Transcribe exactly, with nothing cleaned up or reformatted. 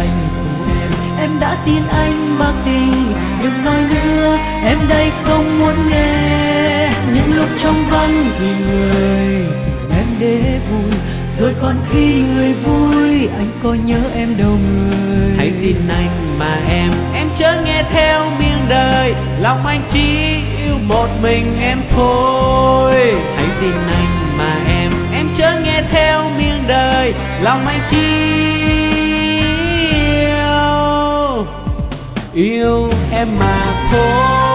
anh phụ em. Em đã tin anh bằng tình, đừng nói nữa, em đây không muốn nghe. Những lúc trong vắng thì người tìm em để vui, rồi còn khi người vui anh có nhớ em đâu người. Hãy tin anh mà em, em chớ nghe theo miệng đời, lòng anh chỉ yêu một mình em thôi. Hãy tin anh mà em, em chớ nghe theo miệng đời, lòng anh chỉ yêu, yêu em mà thôi.